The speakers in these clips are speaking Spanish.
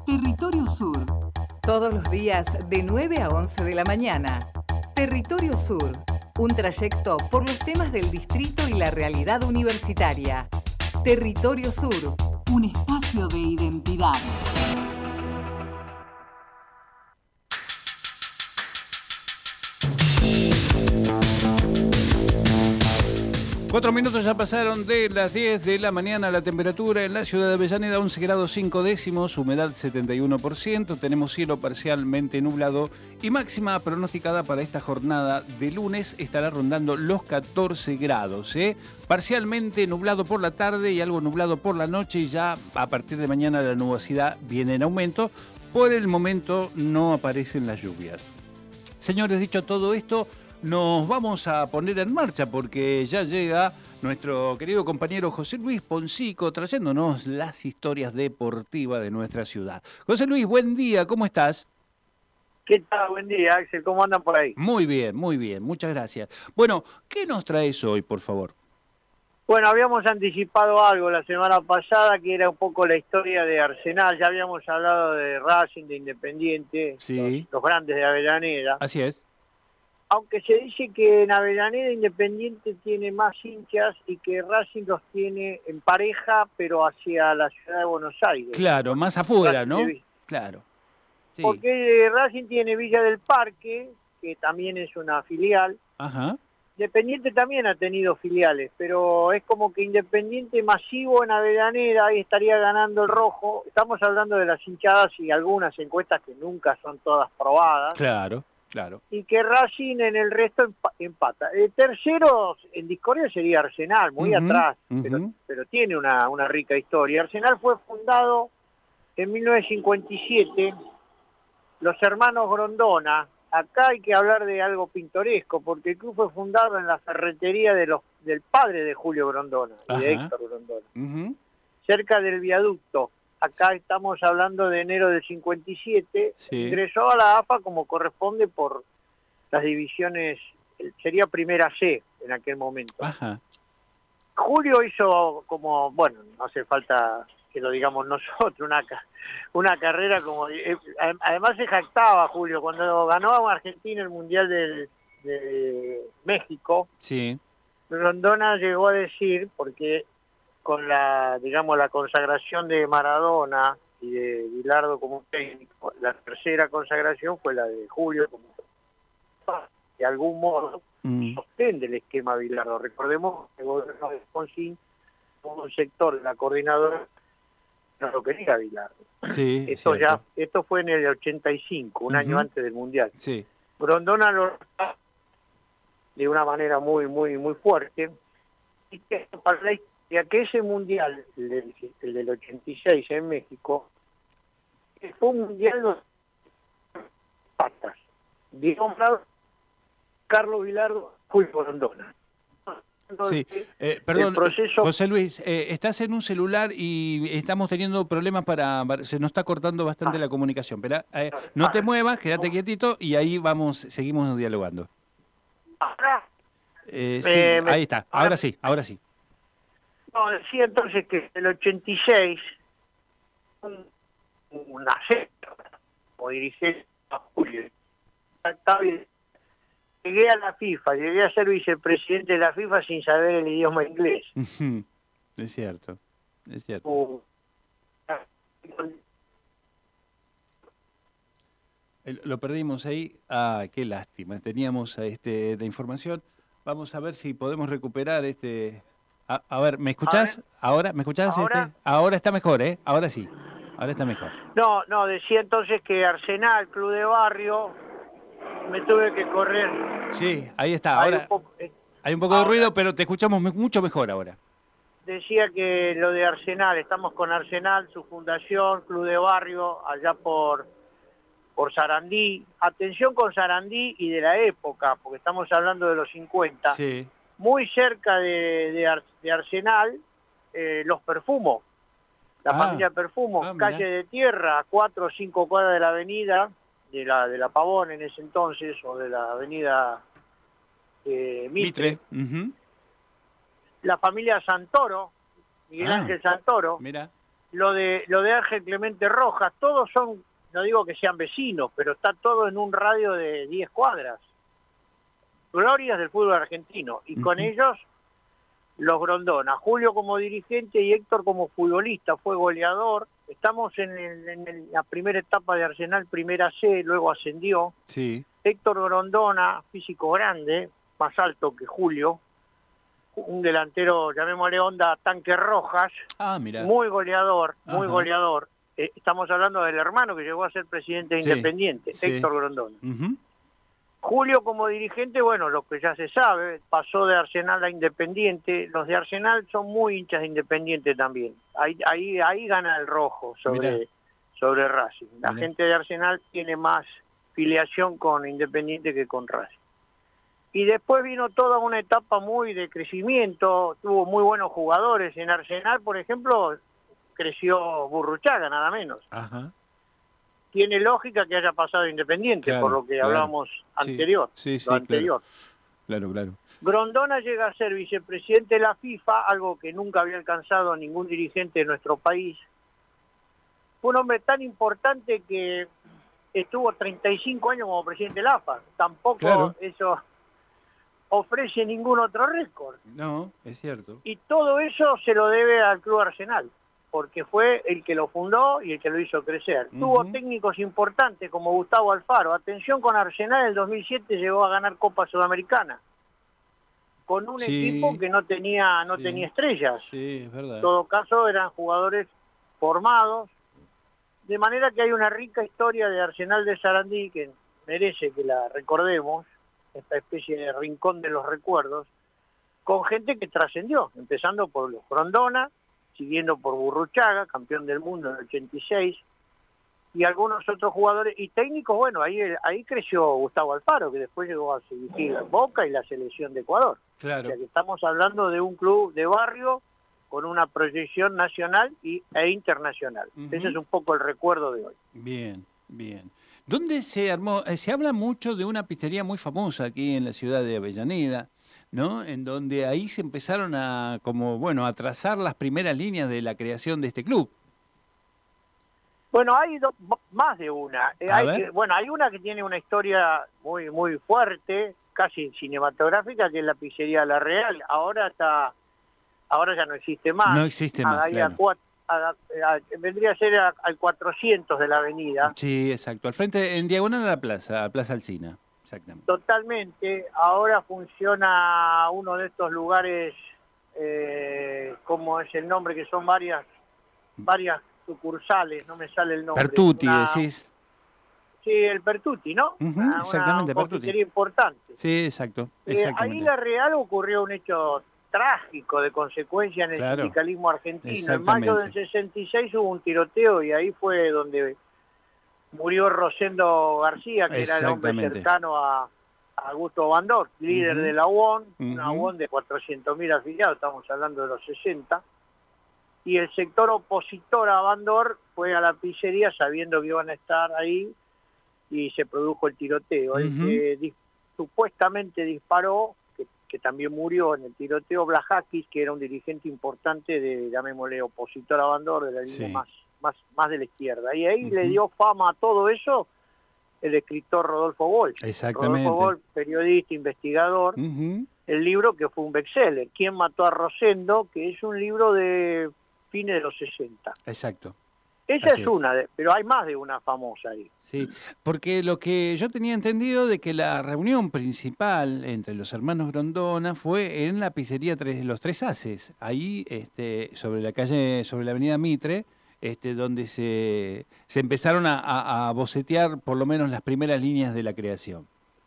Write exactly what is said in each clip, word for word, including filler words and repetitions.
Territorio Sur. Todos los días de nueve a once de la mañana. Territorio Sur. Un trayecto por los temas del distrito y la realidad universitaria. Territorio Sur. Un espacio de identidad. Cuatro minutos ya pasaron de las diez de la mañana. La temperatura en la ciudad de Avellaneda, once grados cinco décimos, humedad setenta y uno por ciento. Tenemos cielo parcialmente nublado y máxima pronosticada para esta jornada de lunes estará rondando los catorce grados. ¿eh? Parcialmente nublado por la tarde y algo nublado por la noche, y ya a partir de mañana la nubosidad viene en aumento. Por el momento no aparecen las lluvias. Señores, dicho todo esto, nos vamos a poner en marcha porque ya llega nuestro querido compañero José Luis Poncico trayéndonos las historias deportivas de nuestra ciudad. José Luis, buen día, ¿cómo estás? ¿Qué tal? Buen día, Axel, ¿cómo andan por ahí? Muy bien, muy bien, muchas gracias. Bueno, ¿qué nos traes hoy, por favor? Bueno, habíamos anticipado algo la semana pasada, que era un poco la historia de Arsenal. Ya habíamos hablado de Racing, de Independiente, sí. los, los grandes de Avellaneda. Así es. Aunque se dice que en Avellaneda Independiente tiene más hinchas y que Racing los tiene en pareja, pero hacia la ciudad de Buenos Aires. Claro, más afuera, ¿no? Claro. Sí. Porque Racing tiene Villa del Parque, que también es una filial. Ajá. Independiente también ha tenido filiales, pero es como que Independiente masivo en Avellaneda, ahí estaría ganando el rojo. Estamos hablando de las hinchadas y algunas encuestas que nunca son todas probadas. Claro. Claro. Y que Racing en el resto empata. El tercero en discordia sería Arsenal, muy uh-huh, atrás, uh-huh. pero, pero tiene una, una rica historia. Arsenal fue fundado en mil novecientos cincuenta y siete, los hermanos Grondona. Acá hay que hablar de algo pintoresco, porque el club fue fundado en la ferretería de los, del padre de Julio Grondona, y de Héctor Grondona, uh-huh. cerca del viaducto. Acá estamos hablando de enero del cincuenta y siete, sí. Ingresó a la A F A como corresponde por las divisiones, sería primera C en aquel momento. Ajá. Julio hizo como, bueno, no hace falta que lo digamos nosotros, una, una carrera como, eh, además se jactaba Julio, cuando ganó a Argentina el Mundial del, de México, sí. Grondona llegó a decir, porque con la, digamos, la consagración de Maradona y de Bilardo como técnico, la tercera consagración fue la de Julio como de algún modo mm. sostén del esquema Bilardo. Recordemos que el gobierno de Alfonsín hubo un sector de la coordinadora no lo quería Bilardo. Sí, esto ya, esto fue en el ochenta y cinco, un uh-huh. año antes del Mundial. Sí. Grondona lo de una manera muy, muy, muy fuerte. Y que para la ya que ese mundial, el del, el del ochenta y seis en México, fue un mundial de patas. Diego Bravo, Carlos Bilardo, Julio Grondona. Sí, eh, perdón, proceso... José Luis, eh, estás en un celular y estamos teniendo problemas para... Se nos está cortando bastante ah. la comunicación, pero eh, no te muevas, quédate quietito y ahí vamos, seguimos dialogando. Ahora, eh, sí, eh, ahí está, ahora, ahora sí, ahora sí. No, decía entonces que en el ochenta y seis, un, una secta, como dirigente a Julio, llegué a la FIFA, llegué a ser vicepresidente de la FIFA sin saber el idioma inglés. Es cierto, es cierto. Uh, Lo perdimos ahí. Ah, qué lástima. Teníamos este, la información. Vamos a ver si podemos recuperar este... A, a ver, ¿me escuchás? ¿Ahora? ¿Me escuchás? ¿Ahora? Este? Ahora está mejor, ¿eh? Ahora sí. Ahora está mejor. No, no, decía entonces que Arsenal, club de barrio, me tuve que correr. Sí, ahí está. Ahora hay un poco, eh, hay un poco ahora, de ruido, pero te escuchamos mucho mejor ahora. Decía que lo de Arsenal, estamos con Arsenal, su fundación, club de barrio, allá por, por Sarandí. Atención con Sarandí y de la época, porque estamos hablando de los cincuenta. Sí. Muy cerca de, de, Ar, de Arsenal, eh, Los Perfumos, la ah, familia Perfumos, ah, calle de tierra, cuatro o cinco cuadras de la avenida, de la de la Pavón en ese entonces, o de la avenida eh, Mitre. Mitre. Uh-huh. La familia Santoro, Miguel ah, Ángel Santoro, mira. lo de lo de Ángel Clemente Rojas, todos son, no digo que sean vecinos, pero está todo en un radio de diez cuadras. Glorias del fútbol argentino, y uh-huh. con ellos los Grondona, Julio como dirigente y Héctor como futbolista, fue goleador. Estamos en, el, en el, la primera etapa de Arsenal, primera C, luego ascendió. Sí. Héctor Grondona, físico grande, más alto que Julio, un delantero, llamémosle onda Tanque Rojas, ah, mira. muy goleador, muy Ajá. goleador. Eh, estamos hablando del hermano que llegó a ser presidente de sí. Independiente, sí. Héctor Grondona. Uh-huh. Julio como dirigente, bueno, lo que ya se sabe, pasó de Arsenal a Independiente. Los de Arsenal son muy hinchas de Independiente también. Ahí ahí, ahí gana el rojo sobre, sobre Racing. La Mirá. gente de Arsenal tiene más filiación con Independiente que con Racing. Y después vino toda una etapa muy de crecimiento, tuvo muy buenos jugadores. En Arsenal, por ejemplo, creció Burruchaga, nada menos. Ajá. Tiene lógica que haya pasado Independiente, claro, por lo que claro. hablábamos anterior. Sí, sí, lo sí, anterior. Claro, claro. Grondona llega a ser vicepresidente de la FIFA, algo que nunca había alcanzado ningún dirigente de nuestro país. Fue un hombre tan importante que estuvo treinta y cinco años como presidente de la A F A. Tampoco claro. eso ofrece ningún otro récord. No, es cierto. Y todo eso se lo debe al Club Arsenal, porque fue el que lo fundó y el que lo hizo crecer. Uh-huh. Tuvo técnicos importantes como Gustavo Alfaro. Atención con Arsenal, en el dos mil siete llegó a ganar Copa Sudamericana, con un sí. equipo que no tenía no sí. tenía estrellas. Sí, es verdad. En todo caso eran jugadores formados, de manera que hay una rica historia de Arsenal de Sarandí que merece que la recordemos, esta especie de rincón de los recuerdos, con gente que trascendió, empezando por los Grondona, siguiendo por Burruchaga, campeón del mundo en el ochenta y seis, y algunos otros jugadores y técnicos. Bueno, ahí ahí creció Gustavo Alfaro, que después llegó a dirigir Boca y la selección de Ecuador. Claro. O sea que estamos hablando de un club de barrio con una proyección nacional y, e internacional. Uh-huh. Ese es un poco el recuerdo de hoy. Bien, bien. ¿Dónde se armó? Eh, se habla mucho de una pizzería muy famosa aquí en la ciudad de Avellaneda, ¿no? En donde ahí se empezaron a, como, bueno, a trazar las primeras líneas de la creación de este club. Bueno, hay do, más de una. Eh, hay que, bueno, hay una que tiene una historia muy muy fuerte, casi cinematográfica, que es la pizzería La Real. Ahora está, ahora ya no existe más. No existe más, ahí claro. a cuatro, a, a, vendría a ser a, al cuatrocientos de la avenida. Sí, exacto. Al frente, en diagonal a la plaza, a Plaza Alsina. Exactamente. Totalmente. Ahora funciona uno de estos lugares, eh, ¿cómo es el nombre? Que son varias varias sucursales, no me sale el nombre. Pertuti, una... decís. Sí, el Pertuti, ¿no? Uh-huh, una, exactamente, una Pertuti. importante. Sí, exacto. Eh, ahí La Real ocurrió un hecho trágico de consecuencia en el claro. sindicalismo argentino. En mayo del sesenta y seis hubo un tiroteo y ahí fue donde murió Rosendo García, que era el hombre cercano a, a Augusto Bandor, líder uh-huh. de la U O N, uh-huh. una U O N de cuatrocientos mil afiliados, estamos hablando de los sesenta, y el sector opositor a Bandor fue a la pizzería sabiendo que iban a estar ahí y se produjo el tiroteo. Uh-huh. El que dis- supuestamente disparó, que, que también murió en el tiroteo, Blajakis, que era un dirigente importante de, llamémosle, opositor a Bandor, de la línea sí. más Más, más de la izquierda. Y ahí uh-huh. le dio fama a todo eso el escritor Rodolfo Boll. Exactamente. Rodolfo Boll, periodista, investigador. Uh-huh. El libro que fue un bestseller, ¿Quién mató a Rosendo?, que es un libro de fines de los sesenta. Exacto. Esa Así es una, de, pero hay más de una famosa ahí. Sí, porque lo que yo tenía entendido de que la reunión principal entre los hermanos Grondona fue en la pizzería tres, Los Tres Haces, ahí este, sobre la calle, sobre la avenida Mitre, Este, donde se, se empezaron a, a, a bocetear por lo menos las primeras líneas de la creación.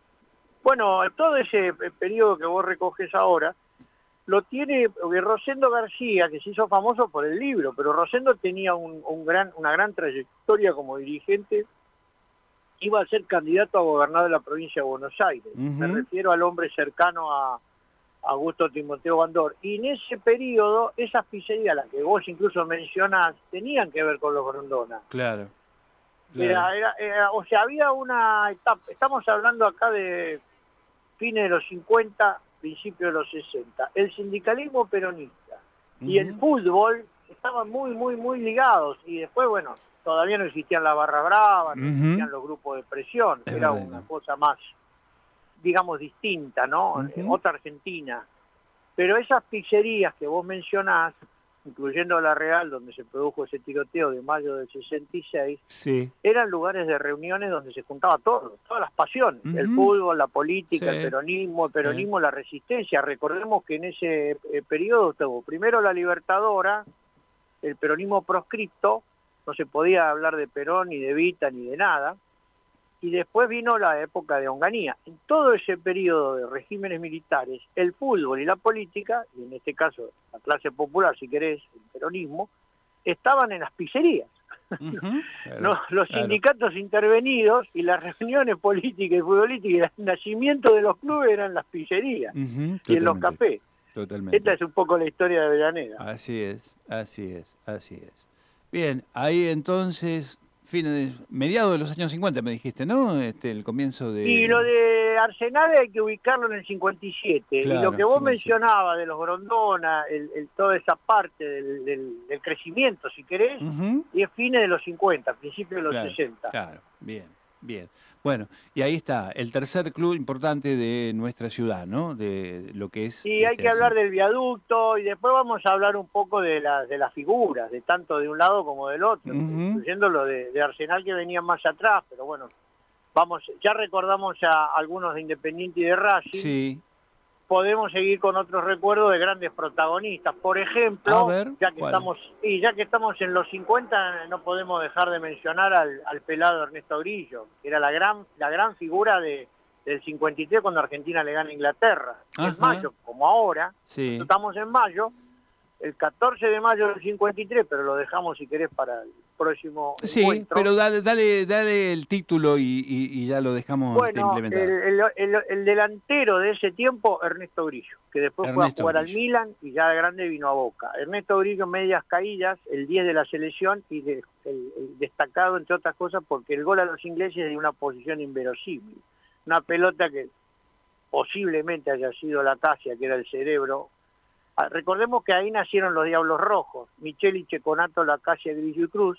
Bueno, todo ese periodo que vos recoges ahora, lo tiene Rosendo García, que se hizo famoso por el libro, pero Rosendo tenía un, un gran, una gran trayectoria como dirigente, iba a ser candidato a gobernador de la provincia de Buenos Aires. Uh-huh. Me refiero al hombre cercano a Augusto Timoteo Bandor, y en ese periodo esas pizzerías, las que vos incluso mencionás, tenían que ver con los Grondona. Claro. claro. Era, era, era, o sea, había una etapa, estamos hablando acá de fines de los cincuenta, principios de los sesenta, el sindicalismo peronista uh-huh. y el fútbol estaban muy, muy, muy ligados. Y después, bueno, todavía no existían las barras bravas, no Ujú. existían los grupos de presión. Es Era verdad. una cosa más, digamos, distinta, ¿no? Ujú. Eh, Otra Argentina. Pero esas pizzerías que vos mencionás, incluyendo La Real, donde se produjo ese tiroteo de mayo del sesenta y seis, Sí. eran lugares de reuniones donde se juntaba todo, todas las pasiones, el Ujú. fútbol, la política, Sí. el peronismo, el peronismo, la resistencia. Recordemos que en ese eh, periodo estuvo primero la Libertadora, el peronismo proscripto, no se podía hablar de Perón, ni de Evita, ni de nada, y después vino la época de Onganía. En todo ese periodo de regímenes militares, el fútbol y la política, y en este caso la clase popular, si querés, el peronismo, estaban en las pizzerías. Ujú. Claro, No, los claro. sindicatos intervenidos y las reuniones políticas y futbolísticas y el nacimiento de los clubes eran las pizzerías Ujú. y en los Totalmente. cafés. Totalmente. Esta es un poco la historia de Avellaneda. Así es, así es, así es. Bien, ahí entonces, fines de, mediados de los años cincuenta me dijiste, ¿no? Este, el comienzo de... Y lo de Arsenal hay que ubicarlo en el cincuenta y siete. Claro, y lo que vos cincuenta y siete. mencionabas de los Grondona, el, el- toda esa parte del, del- del crecimiento, si querés, Ujú. y es fines de los cincuenta, principios de los Claro, sesenta. claro, bien, bien. Bueno, y ahí está, el tercer club importante de nuestra ciudad, ¿no? De lo que es... Y hay este, que hablar Arsenal. del viaducto y después vamos a hablar un poco de, la, de las figuras, de tanto de un lado como del otro, Ujú. incluyendo lo de, de Arsenal que venía más atrás, pero bueno, vamos, ya recordamos a algunos de Independiente y de Racing, Sí, podemos seguir con otros recuerdos de grandes protagonistas. Por a ejemplo, ver, ya que ¿cuál? estamos y ya que estamos en los cincuenta, no podemos dejar de mencionar al, al pelado Ernesto Grillo, que era la gran la gran figura de, del cincuenta y tres cuando Argentina le gana a Inglaterra. Ajá. En mayo, como ahora, Sí. estamos en mayo, el catorce de mayo del cincuenta y tres, pero lo dejamos si querés para el próximo Sí, encuentro. pero dale, dale, dale el título y, y- y ya lo dejamos este, Bueno, el, implementado. el- el- el delantero de ese tiempo, Ernesto Grillo, que después Ernesto fue a jugar Grillo. al Milan y ya de grande vino a Boca. Ernesto Grillo, medias caídas, el diez de la selección y de- el, el destacado, entre otras cosas, porque el gol a los ingleses de una posición inverosímil. Una pelota que posiblemente haya sido la Casia, que era el cerebro. Ah, recordemos que ahí nacieron los Diablos Rojos, Micheli, Checonato, La Casia, Grillo y Cruz.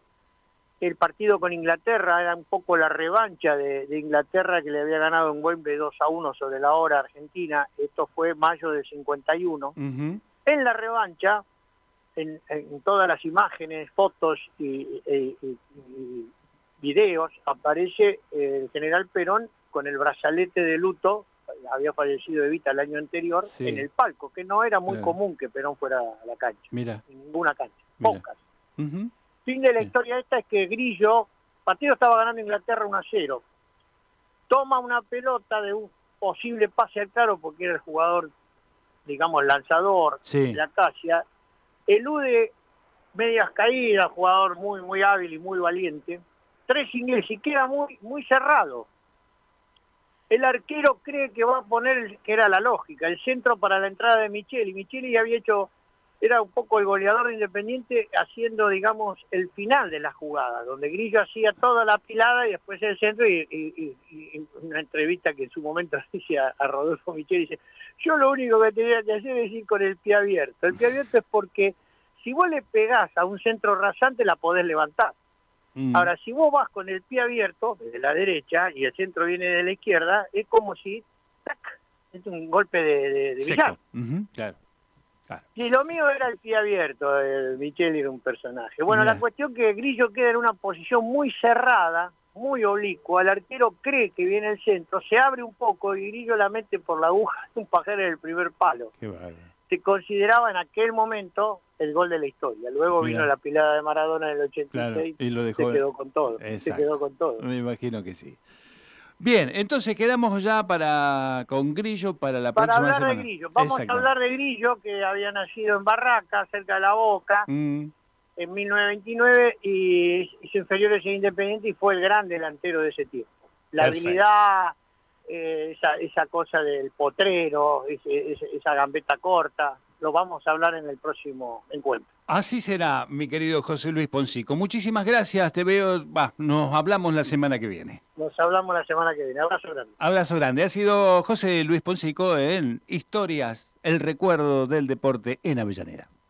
El partido con Inglaterra era un poco la revancha de, de Inglaterra, que le había ganado en Wembley dos a uno sobre la hora Argentina. Esto fue mayo del cincuenta y uno. Ujú. En la revancha, en, en todas las imágenes, fotos y, y- y- y videos, aparece el general Perón con el brazalete de luto. Había fallecido Evita el año anterior, Sí. en el palco, que no era muy Claro. común que Perón fuera a la cancha, Mira. en ninguna cancha, Mira. pocas. Ujú. Fin de la Bien. historia esta es que Grillo, el partido estaba ganando Inglaterra uno a cero, toma una pelota de un posible pase al claro porque era el jugador, digamos, lanzador Sí. de la Casia, elude medias caídas, jugador muy muy hábil y muy valiente, tres ingleses y queda muy muy cerrado. El arquero cree que va a poner, el- que era la lógica, el centro para la entrada de Micheli. Micheli había hecho, era un poco el goleador de Independiente haciendo, digamos, el final de la jugada, donde Grillo hacía toda la pilada y después el centro y, y- y- y una entrevista que en su momento dice a, a Rodolfo Micheli, dice, yo lo único que tenía que hacer es ir con el pie abierto. El pie abierto es porque si vos le pegás a un centro rasante la podés levantar. Mm. Ahora, si vos vas con el pie abierto, desde la derecha, y el centro viene de la izquierda, es como si, ¡tac!, es un golpe de, de, de Seco. billar. Ujú. Claro. Claro. Y lo mío era el pie abierto, el Micheli era un personaje. Bueno, Mirá. la cuestión que Grillo queda en una posición muy cerrada, muy oblicua, el arquero cree que viene el centro, se abre un poco y Grillo la mete por la aguja de un pajero en el primer palo. Qué bárbaro. Se consideraba en aquel momento el gol de la historia. Luego Mirá. vino la pilada de Maradona en el ochenta y seis, Claro, y lo se dejó. quedó con todo, se Exacto. quedó con todo. Me imagino que sí. Bien, entonces quedamos ya para con Grillo para la Para próxima hablar semana. de Grillo, vamos a Exacto. hablar de Grillo, que había nacido en Barraca, cerca de La Boca, Mm. en mil novecientos veintinueve, y hizo inferiores en Independiente y fue el gran delantero de ese tiempo. La Perfecto. habilidad, eh, esa, esa cosa del potrero, ese- ese- esa gambeta corta, lo vamos a hablar en el próximo encuentro. Así será, mi querido José Luis Poncico. Muchísimas gracias, te veo, bah, nos hablamos la semana que viene. Nos hablamos la semana que viene. Abrazo grande. Abrazo grande. Ha sido José Luis Poncico en Historias, el recuerdo del deporte en Avellaneda.